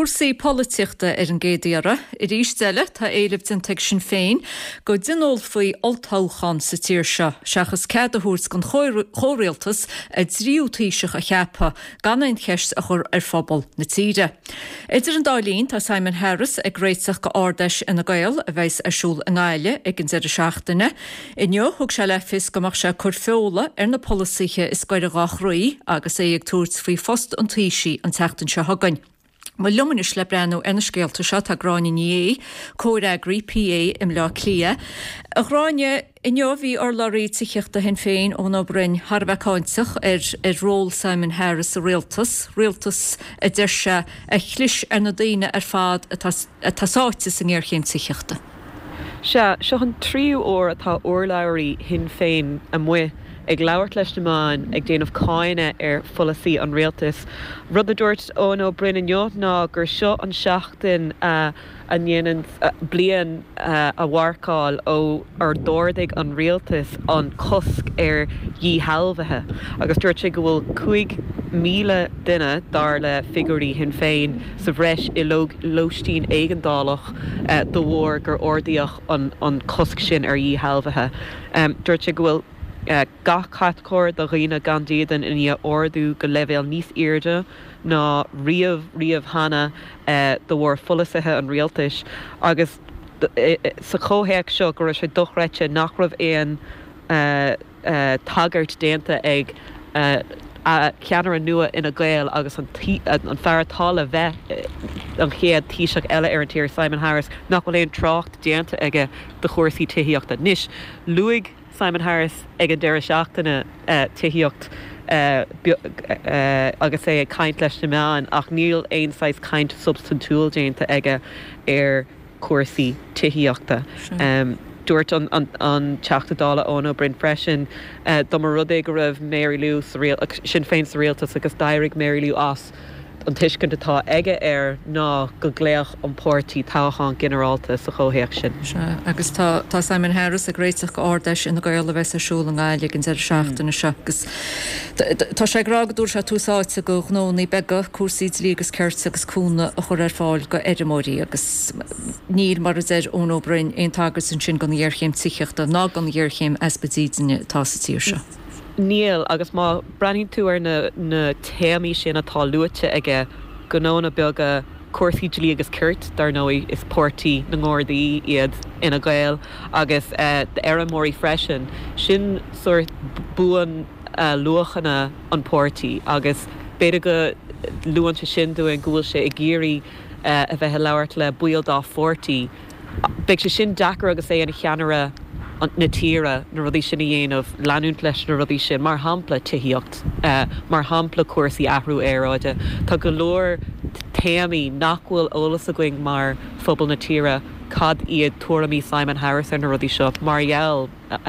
cuasaí políteachta ar an géadéara, I ríostelle tá éileh den teag sin féin, go dinol faoi oltáchan sa tír seachas ceadahús gon chóréaltas a dríútaíiseach a cheappa gan ein cheist a chur ar phobal na tíre. Idir an dálín tá Simon Harris ag réiteach go ádeis ina gael a bheits asúl an gáile ag an zeidir seachtaine. Inniu thug se lefis gomach se chur féola ar na polísaithe is goir a gachraí agus é ag túirt faoi fost an tíisi an teachtain se hagain. Má lumanis le brenn ina scéalta se tá gráine ní córagraí PA im le clia. A gráine inneomhí ar larí tíochtta hen féin ó ná brin Harbheáintach ar ról Simon Harris a réaltas a deirse a chlis ar na daine ar fad a tasáte san ggéirchéim tíochta. Seo an tríú ó atá orlairí hin féin a mu ag leabhart leis namáin ag déanamh cáine ar folasaí an réaltas. Rud a dúirt ó nó brin inneo ná gur seo an seachtain a dhéanaan blian a bharcáil ó ar dóirdaigh an réaltas an cosc ar dhí halmhathe. Agus dúirt sé go bhfuil 5,000 duine dar le figurí hin féin sa bhreis I lóistín éigandálach do mhór gur ordaíoch an cosc sin ar dhí halmhathe. Dúirt sé go bhfuil gach chatcóir do riine gandéan in í ordú go leibhéal níos irde ná riamh hana do bhór folasathe an réaltais agus sa chóhéic seo gur sé dochreite nach raibh éon tagart déanta ag ceanar an nua ina gael agus an feartála bheith an chéad tíiseach eile ar an tír Simon Harris nach bhfuil éon trácht déanta aige de chóirsaí tuithíochta. Nis luig Simon Harris ag an deire seachtaine tuithíocht agus é caint leis na meáin ach níl éonáis caint substantúil déanta aige ar cuasaí tuithíochta. Dúirt an teachtadála óna brin freisin do mar rud go raibh Mary Lou sin féin sa réaltas agus dairigh Mary Lou as an tuiscin atá aige ar ná go gléach an pórtaí táchan generalta sa chóhéic sin. Agus tá Simon Harris a gréiteach go ádeis ina gaile bheits asúil an gáile an zeidir seachtaine se agus tá sé grag dúr se túsáite go gnónaí bega cuasaí lí agus ceirt agus cúna a chur ar fáil go Edimóí agus níl mar a zéir ón óbrin aon tagart san sin gan dhearchéim tíochta ná gan dhearchéim espadíine tá sa tíir se. Níl agus má brenin tú ar na téamí sin atá luite aige gnóna beaga cuasaí lí agus ceirt dar nói is pórtaí na ngordaí iad ina gael agus de mórí freisin sin suirt buan luachanna an pórtaí agus beidir go luanta sin dú an gúil sé I géirí a bheith leabhart le buil dá fortaí. Beidh sé sin dachar agus é ana cheanara na tíre na rudí sin dhéanamh leanúnt leis na rudí sin mar hampla tuithíocht mar hampla cuasaí ahrú éráide. Tá go leor téamaí nach bhfuil ólas a going mar phobal na tíre cad iad tuairimí Simon Harris ar na rudí seo margheall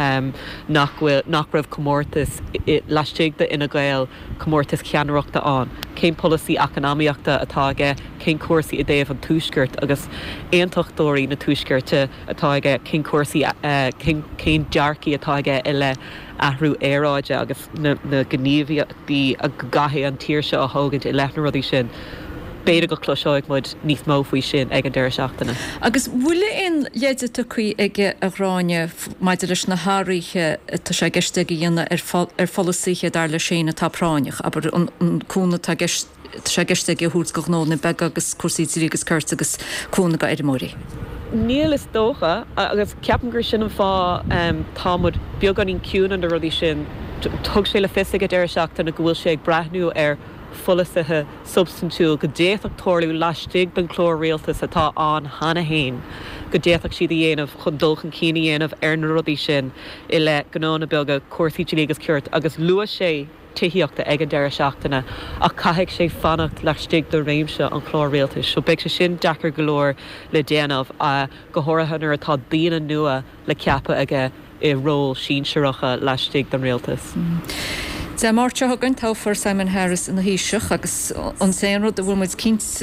nach raibh comórtas leistigh de ina gael comórtas ceanreachta an. Cén policy economiaachta atá aige cén cuasaí I déobh an túisceart agus aontachtdóirí na túisceirte atá aige cén cuasaí cén dearcaí atá aige I le ahrú éráide agus na gníomhaíochtaí a gaithé an tíir seo a thógad I leith na rudí sin. Beidir go cloiseoigh muid níos mó faoi sin ag an deire seachtaine. Agus bhuaile in léide tuí ige a gráine maidir leis na háirithe tá sé geiste go dhéanana ar folasaithe dar le sin a tápráineach, aber an cúna tá sé geiste go hús go gnó na bega agus cuasaí agus ceirt agus cúna go Edimóí. Níl is dócha agus ceapan gur sin an fá támud beag an ciún an de rudí sin tug sé le fisaigh a deire seachtaine go bhfuil sé ag brathnú ar folasathe substantúil go déach toirliú leistigh den chlór réaltas atá an hana hain go déach siad dhéanamh chun dulchan cíine dhéanamh ar na rudí sin I le gnóna beaga cuasaí légus ceirt agus luas sé tuithíochta ag an deire seachtaine a caiigh sé fannacht leistigh do réimse an chlór réaltas. So beidh sé sin dechar go leor le déanamh a go háirithe atá daoine nua le ceappa aige I ról sínseireacha leistigh den réaltas. Tá máirte hagann táfar Simon Harris in na híiseach agus an séanrad a bhfuil muid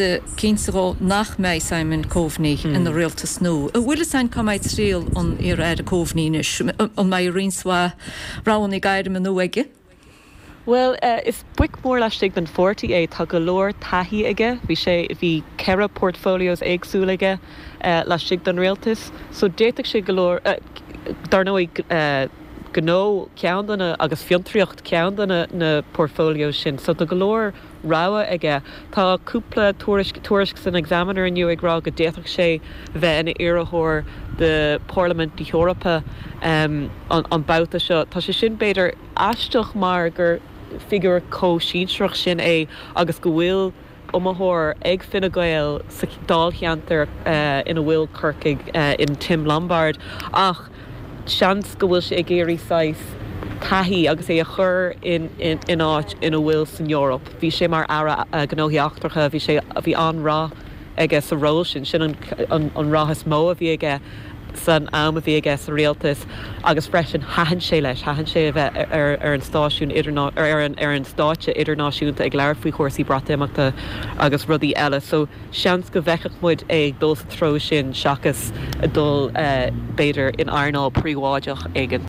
15 nach méid Simon Coveney in na réaltas nó. A bhfuil sein cumáid tríal an ar a Coveney-is an mé rinsá ráin I gaiir an nó aige? Well, is buic mór leistigh den 40 é tá go leor taithí aige, bhí ceithre portfólios éagsúlaige leistigh den rialtas, so déiteach sé go leor dar nó gó ceandanna agus fiontriocht ceandanna na portfólio sin, so do go leor ráha aige tá cúpla tuairisc san examiner iniu ag rá go déiteach sé bheith ina iarrthóir de Parliament di Europa an bouta seo. Tá sé sin beidir aisteach mar gur figur có-sínsreach sin é agus go bhfuil omathóir ag Fine Gael sa dáilcheantar ina bhfuil Kirkig in Tim Lombard ach seans go bhfuil sé ag éirí 6 taithí agus é a chur in áit ina bhfuil san Eorop. Bhí sé mar ara gnóthaíachtarcha bhí anrá aige sa ró sin an ráthas mó a bhí aige san am a bhí aige sa rialtas agus freisin hahann sé leis hahann sé a bheith ar an stáisiún ar an stáite idirnáisiúnta ag leir faoi chósaí bratéimeachta agus rudaí eile, so seans go bheiceach muid ag dul sa tro sin seachas a dul beidir in airnáil príomháideach aigen.